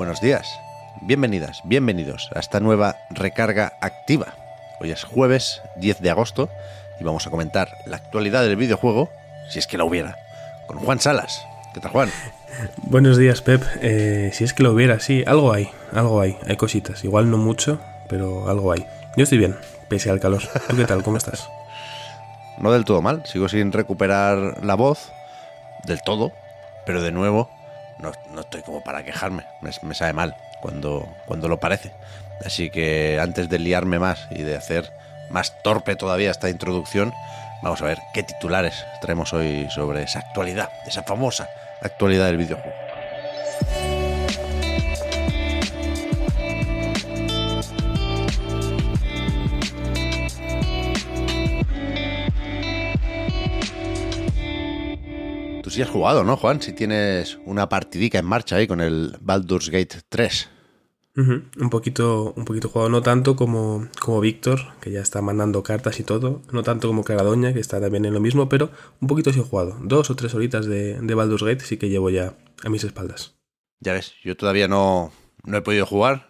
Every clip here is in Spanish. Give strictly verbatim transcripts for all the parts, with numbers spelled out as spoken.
buenos días, bienvenidas, bienvenidos a esta nueva recarga activa. Hoy es jueves diez de agosto y vamos a comentar la actualidad del videojuego, si es que la hubiera, con Juan Salas. ¿Qué tal, Juan? Buenos días, Pep. Eh, si es que lo hubiera, sí, algo hay, algo hay, hay cositas. Igual no mucho, pero algo hay. Yo estoy bien, pese al calor. ¿Tú qué tal? ¿Cómo estás? No del todo mal, sigo sin recuperar la voz del todo, pero de nuevo no, no estoy como para quejarme, me, me sabe mal cuando, cuando lo parece. Así que antes de liarme más y de hacer más torpe todavía esta introducción, vamos a ver qué titulares traemos hoy sobre esa actualidad, esa famosa actualidad del videojuego. Tú sí has jugado, ¿no, Juan? Si tienes una partidica en marcha ahí con el Baldur's Gate tres. Uh-huh. Un poquito, un poquito jugado, no tanto como, como Víctor, que ya está mandando cartas y todo, no tanto como Claradoña, que está también en lo mismo, pero un poquito sí he jugado. Dos o tres horitas de, de Baldur's Gate sí que llevo ya a mis espaldas. Ya ves, yo todavía no, no he podido jugar,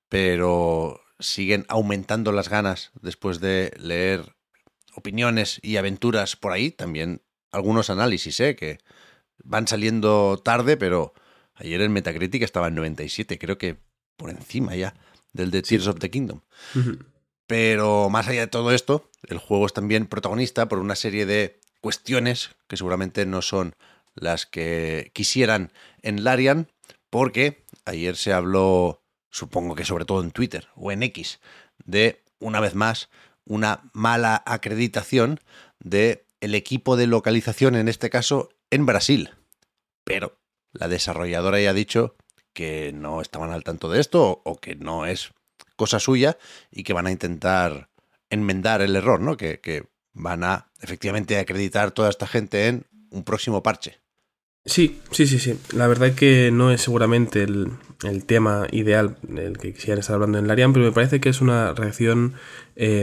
pero siguen aumentando las ganas después de leer opiniones y aventuras por ahí. También algunos análisis, ¿eh? Que van saliendo tarde, pero ayer el Metacritic estaba en noventa y siete, creo que por encima ya del de Tears of the Kingdom. Uh-huh. Pero más allá de todo esto, el juego es también protagonista por una serie de cuestiones que seguramente no son las que quisieran en Larian, porque ayer se habló, supongo que sobre todo en Twitter o en X, de, una vez más, una mala acreditación de el equipo de localización, en este caso en Brasil. Pero la desarrolladora ya ha dicho que no estaban al tanto de esto o, o que no es cosa suya y que van a intentar enmendar el error, ¿no? Que, que van a efectivamente acreditar toda esta gente en un próximo parche. Sí, sí, sí, sí. La verdad que no es seguramente el, el tema ideal del que quisieran estar hablando en Larian, pero me parece que es una reacción eh,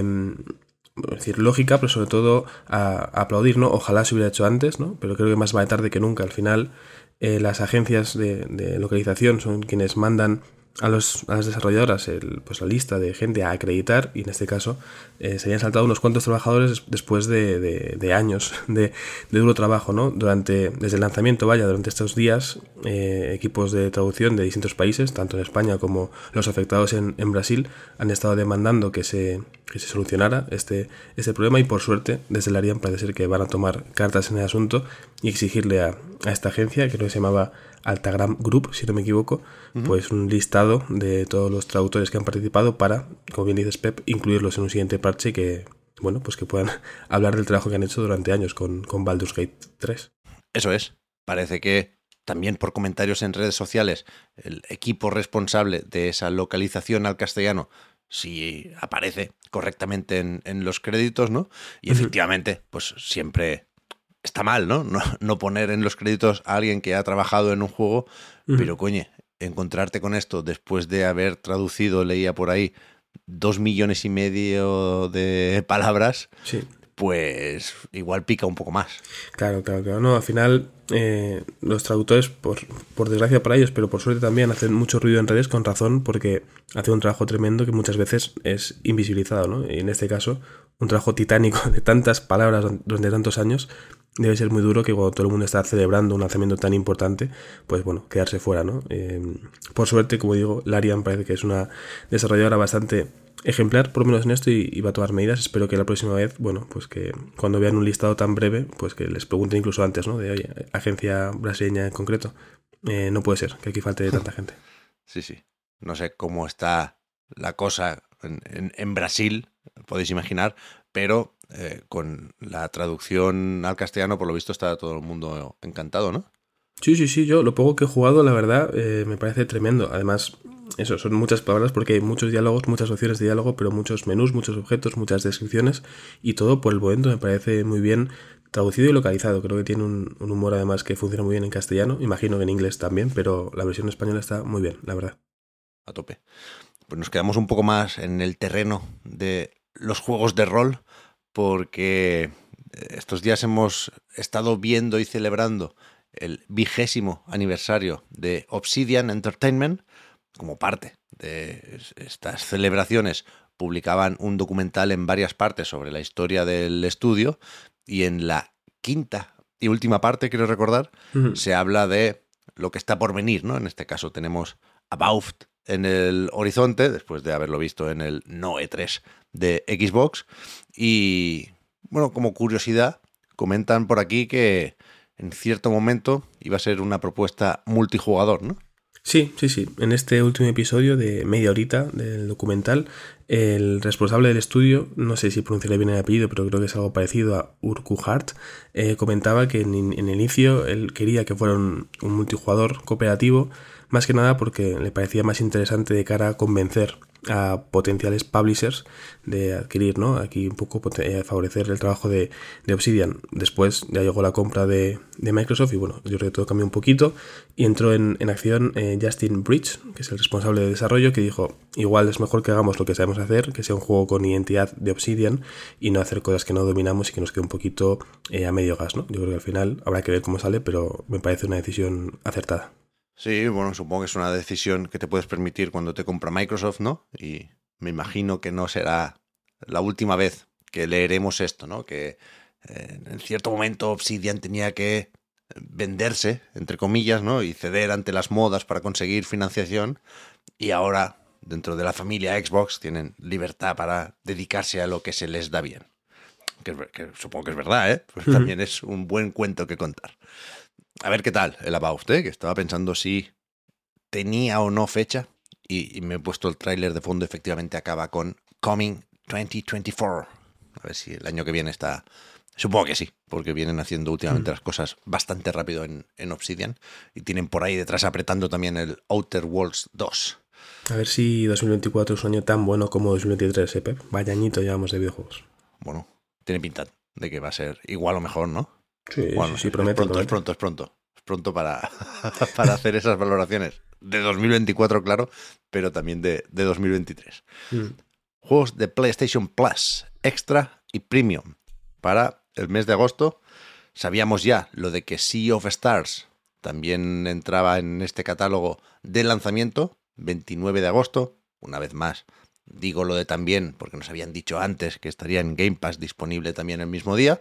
es decir, lógica, pero sobre todo a, a aplaudir, ¿no? Ojalá se hubiera hecho antes, ¿no? Pero creo que más vale tarde que nunca. Al final, eh, las agencias de, de localización son quienes mandan a, los, a las desarrolladoras el, pues la lista de gente a acreditar, y en este caso eh, se habían saltado unos cuantos trabajadores después de, de, de años de, de duro trabajo, ¿no? Durante, desde el lanzamiento, vaya, durante estos días, eh, equipos de traducción de distintos países, tanto en España como los afectados en, en Brasil, han estado demandando que se, que se solucionara este, este problema, y por suerte desde el Larian parece ser que van a tomar cartas en el asunto y exigirle a, a esta agencia, que creo que se llamaba Altagram Group, si no me equivoco, uh-huh. pues un listado de todos los traductores que han participado para, como bien dices, Pep, incluirlos en un siguiente parche que, bueno, pues que puedan hablar del trabajo que han hecho durante años con, con Baldur's Gate tres. Eso es. Parece que también por comentarios en redes sociales, el equipo responsable de esa localización al castellano sí aparece correctamente en, en los créditos, ¿no? Y uh-huh. efectivamente, pues siempre está mal, ¿no? ¿no? No poner en los créditos a alguien que ha trabajado en un juego, uh-huh. pero coño, encontrarte con esto después de haber traducido, leía por ahí, dos millones y medio de palabras, sí. pues igual pica un poco más. Claro, claro, claro. No, al final eh, los traductores, por, por desgracia para ellos, pero por suerte también, hacen mucho ruido en redes con razón, porque hacen un trabajo tremendo que muchas veces es invisibilizado, ¿no? Y en este caso, un trabajo titánico de tantas palabras durante tantos años, debe ser muy duro que cuando todo el mundo está celebrando un lanzamiento tan importante, pues bueno, quedarse fuera, ¿no? Eh, por suerte, como digo, Larian parece que es una desarrolladora bastante ejemplar, por lo menos en esto, y, y va a tomar medidas. Espero que la próxima vez, bueno, pues que cuando vean un listado tan breve, pues que les pregunten incluso antes, ¿no? De, oye, agencia brasileña en concreto, eh, no puede ser que aquí falte tanta gente. Sí, sí. No sé cómo está la cosa en, en, en Brasil, podéis imaginar, pero eh, con la traducción al castellano, por lo visto, está todo el mundo encantado, ¿no? Sí, sí, sí, yo lo poco que he jugado, la verdad, eh, me parece tremendo. Además, eso, son muchas palabras porque hay muchos diálogos, muchas opciones de diálogo, pero muchos menús, muchos objetos, muchas descripciones, y todo por el momento me parece muy bien traducido y localizado. Creo que tiene un, un humor además que funciona muy bien en castellano, imagino que en inglés también, pero la versión española está muy bien, la verdad. A tope. Pues nos quedamos un poco más en el terreno de los juegos de rol, porque estos días hemos estado viendo y celebrando el vigésimo aniversario de Obsidian Entertainment, como parte de estas celebraciones, publicaban un documental en varias partes sobre la historia del estudio, y en la quinta y última parte, quiero recordar, uh-huh. se habla de lo que está por venir, ¿no? En este caso tenemos About en el horizonte, después de haberlo visto en el no E tres de Xbox. Y, bueno, como curiosidad, comentan por aquí que en cierto momento iba a ser una propuesta multijugador, ¿no? Sí, sí, sí. En este último episodio de media horita del documental, el responsable del estudio, no sé si pronunciaré bien el apellido, pero creo que es algo parecido a Urquhart, eh, comentaba que en, en el inicio él quería que fuera un, un multijugador cooperativo, más que nada porque le parecía más interesante de cara a convencer a potenciales publishers de adquirir, ¿no? Aquí un poco eh, favorecer el trabajo de, de Obsidian. Después ya llegó la compra de, de Microsoft y bueno, yo creo que todo cambió un poquito y entró en, en acción eh, Justin Bridge, que es el responsable de desarrollo, que dijo, igual es mejor que hagamos lo que sabemos hacer, que sea un juego con identidad de Obsidian y no hacer cosas que no dominamos y que nos quede un poquito eh, a medio gas, ¿no? Yo creo que al final habrá que ver cómo sale, pero me parece una decisión acertada. Sí, bueno, supongo que es una decisión que te puedes permitir cuando te compra Microsoft, ¿no? Y me imagino que no será la última vez que leeremos esto, ¿no? Que eh, en cierto momento Obsidian tenía que venderse, entre comillas, ¿no? Y ceder ante las modas para conseguir financiación. Y ahora, dentro de la familia Xbox, tienen libertad para dedicarse a lo que se les da bien. Que, que supongo que es verdad, ¿eh? Pues también es un buen cuento que contar. A ver qué tal el About, ¿eh? Que estaba pensando si tenía o no fecha y, y me he puesto el tráiler de fondo. Efectivamente acaba con Coming veinte veinticuatro. A ver si el año que viene está... Supongo que sí, porque vienen haciendo últimamente mm. las cosas bastante rápido en, en Obsidian y tienen por ahí detrás apretando también el Outer Worlds dos. A ver si dos mil veinticuatro es un año tan bueno como dos mil veintitrés, ¿eh, Pep? Vaya añito llevamos de videojuegos. Bueno, tiene pinta de que va a ser igual o mejor, ¿no? Sí, bueno, sí, sí, promete, es pronto, promete. es pronto, es pronto. Es pronto para, para hacer esas valoraciones de dos mil veinticuatro, claro, pero también de, de dos mil veintitrés. Mm. Juegos de PlayStation Plus, Extra y Premium. Para el mes de agosto sabíamos ya lo de que Sea of Stars también entraba en este catálogo de lanzamiento, veintinueve de agosto, una vez más. Digo lo de también porque nos habían dicho antes que estaría en Game Pass disponible también el mismo día.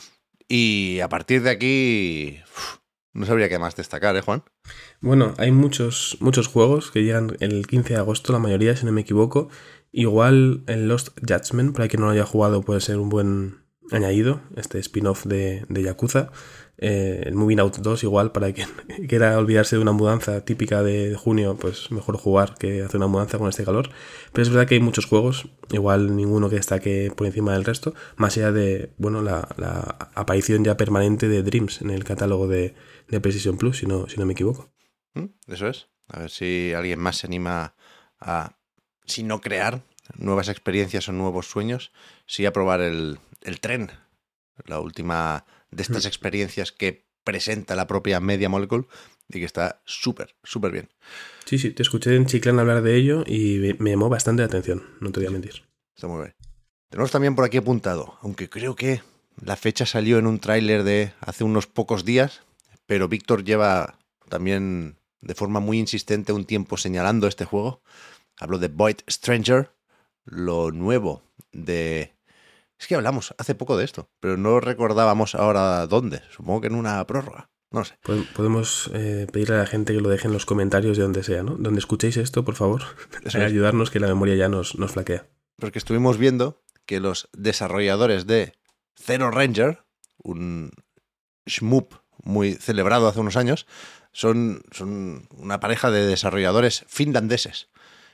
Y a partir de aquí, uf, no sabría qué más destacar, ¿eh, Juan? Bueno, hay muchos, muchos juegos que llegan el quince de agosto, la mayoría, si no me equivoco. Igual el Lost Judgment, para quien no lo haya jugado, puede ser un buen añadido, este spin-off de, de Yakuza. Eh, el Moving Out dos, igual, para quien quiera olvidarse de una mudanza típica de junio, pues mejor jugar que hacer una mudanza con este calor. Pero es verdad que hay muchos juegos, igual ninguno que destaque por encima del resto, más allá de, bueno, la, la aparición ya permanente de Dreams en el catálogo de, de PlayStation Plus, si no, si no me equivoco. Eso es. A ver si alguien más se anima a, si no crear nuevas experiencias o nuevos sueños, sí a probar el, el tren, la última de estas experiencias que presenta la propia Media Molecule y que está súper, súper bien. Sí, sí, te escuché en Chiclán hablar de ello y me llamó bastante la atención, no te voy a mentir. Está muy bien. Tenemos también por aquí apuntado, aunque creo que la fecha salió en un tráiler de hace unos pocos días, pero Víctor lleva también de forma muy insistente un tiempo señalando este juego. Hablo de Void Stranger, lo nuevo de... Es que hablamos hace poco de esto, pero no recordábamos ahora dónde. Supongo que en una prórroga. No lo sé. Podemos eh, pedirle a la gente que lo deje en los comentarios de donde sea, ¿no? Donde escuchéis esto, por favor. Ayudarnos, que la memoria ya nos, nos flaquea. Porque estuvimos viendo que los desarrolladores de Zero Ranger, un shmup muy celebrado hace unos años, son, son una pareja de desarrolladores finlandeses.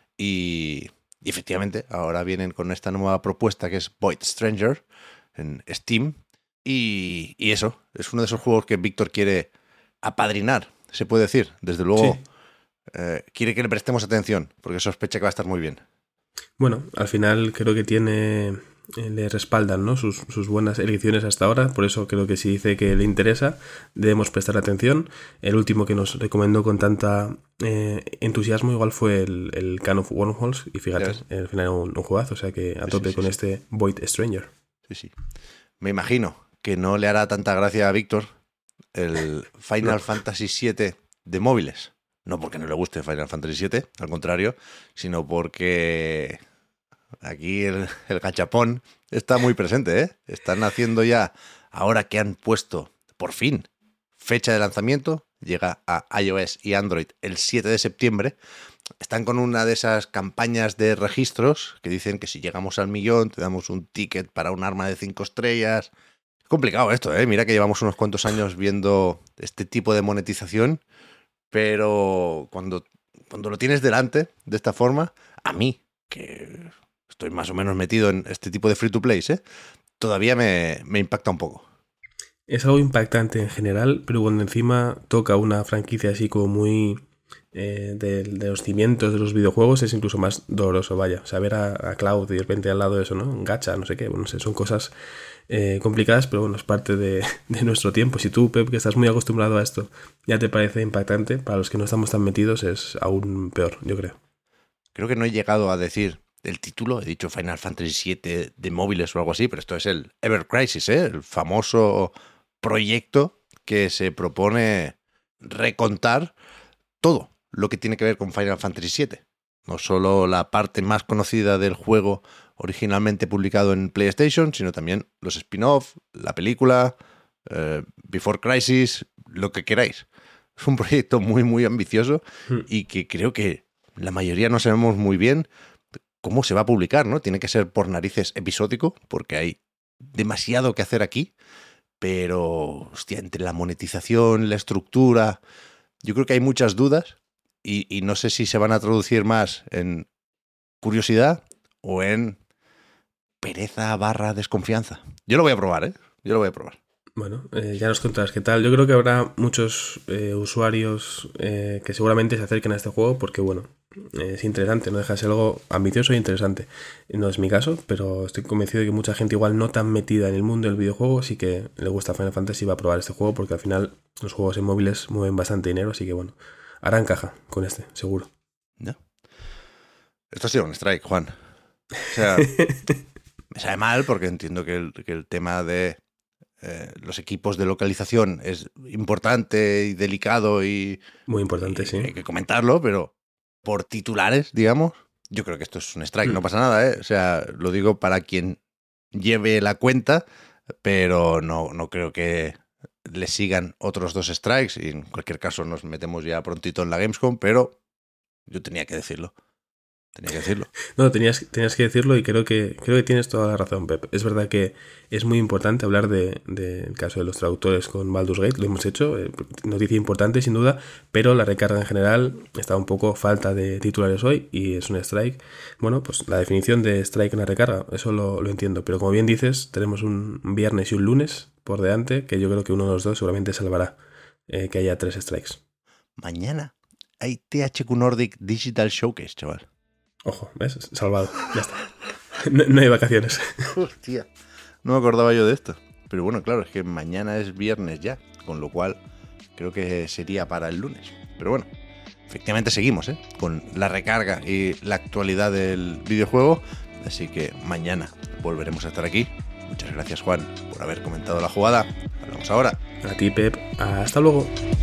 Y... Y efectivamente, ahora vienen con esta nueva propuesta que es Void Stranger en Steam. Y, y eso, es uno de esos juegos que Víctor quiere apadrinar, se puede decir. Desde luego, sí. eh, quiere que le prestemos atención, porque sospecha que va a estar muy bien. Bueno, al final creo que tiene... le respaldan, ¿no? sus, sus buenas elecciones hasta ahora, por eso creo que si dice que le interesa debemos prestar atención. El último que nos recomendó con tanta eh, entusiasmo igual fue el, el Can of Wormholes y fíjate, yes. al final un, un juegazo, o sea que a sí, tope sí, sí, con sí. este Void Stranger. Sí, sí. Me imagino que no le hará tanta gracia a Víctor el Final no. Fantasy siete de móviles. no porque no le guste Final Fantasy siete, al contrario, sino porque aquí el, el gachapón está muy presente, ¿eh? Están haciendo ya, ahora que han puesto, por fin, fecha de lanzamiento, llega a iOS y Android el siete de septiembre, están con una de esas campañas de registros que dicen que si llegamos al millón te damos un ticket para un arma de cinco estrellas. Es complicado esto, ¿eh? Mira que llevamos unos cuantos años viendo este tipo de monetización, pero cuando, cuando lo tienes delante de esta forma, a mí, que estoy más o menos metido en este tipo de free-to-play, ¿eh? Todavía me, me impacta un poco. Es algo impactante en general, pero cuando encima toca una franquicia así como muy eh, de, de los cimientos de los videojuegos, es incluso más doloroso, vaya. O sea, ver a, a Cloud y de repente al lado de eso, ¿no? Un gacha, no sé qué, bueno, no sé, son cosas eh, complicadas, pero bueno, es parte de, de nuestro tiempo. Si tú, Pep, que estás muy acostumbrado a esto, ya te parece impactante, para los que no estamos tan metidos es aún peor, yo creo. Creo que no he llegado a decir el título, he dicho Final Fantasy siete de móviles o algo así, pero esto es el Ever Crisis, ¿eh? El famoso proyecto que se propone recontar todo lo que tiene que ver con Final Fantasy siete. No solo la parte más conocida del juego originalmente publicado en PlayStation, sino también los spin-off, la película, eh, Before Crisis, lo que queráis. Es un proyecto muy, muy ambicioso mm. y que creo que la mayoría no sabemos muy bien cómo se va a publicar, ¿no? Tiene que ser por narices episódico, porque hay demasiado que hacer aquí. Pero, hostia, entre la monetización, la estructura, yo creo que hay muchas dudas y, y no sé si se van a traducir más en curiosidad o en pereza barra desconfianza. Yo lo voy a probar, ¿eh? Yo lo voy a probar. Bueno, eh, ya nos contarás qué tal. Yo creo que habrá muchos eh, usuarios eh, que seguramente se acerquen a este juego porque, bueno, eh, es interesante, no deja de ser algo ambicioso e interesante. No es mi caso, pero estoy convencido de que mucha gente igual no tan metida en el mundo del videojuego sí que le gusta Final Fantasy y va a probar este juego porque al final los juegos en móviles mueven bastante dinero, así que, bueno, harán caja con este, seguro. No. Esto ha sido un strike, Juan. O sea, me sabe mal porque entiendo que el, que el tema de Eh, los equipos de localización es importante y delicado y muy importante, y sí. Hay que comentarlo, pero por titulares, digamos, yo creo que esto es un strike, mm. no pasa nada, ¿eh? O sea, lo digo para quien lleve la cuenta, pero no, no creo que le sigan otros dos strikes y en cualquier caso nos metemos ya prontito en la Gamescom, pero yo tenía que decirlo. Tenía que decirlo. No, tenías, tenías que decirlo y creo que creo que tienes toda la razón, Pep. Es verdad que es muy importante hablar del de, de caso de los traductores con Baldur's Gate, lo hemos hecho, eh, noticia importante sin duda, pero la recarga en general está un poco falta de titulares hoy y es un strike. Bueno, pues la definición de strike en la recarga, eso lo, lo entiendo, pero como bien dices, tenemos un viernes y un lunes por delante que yo creo que uno de los dos seguramente salvará eh, que haya tres strikes. Mañana hay T H Q Nordic Digital Showcase, chaval. Ojo, ¿ves? Salvado, ya está. No, no hay vacaciones. Hostia, no me acordaba yo de esto. Pero bueno, claro, es que mañana es viernes ya, con lo cual creo que sería para el lunes. Pero bueno, efectivamente seguimos, ¿eh? Con la recarga y la actualidad del videojuego. Así que mañana volveremos a estar aquí. Muchas gracias, Juan, por haber comentado la jugada. Hablamos ahora. A ti, Pep. Hasta luego.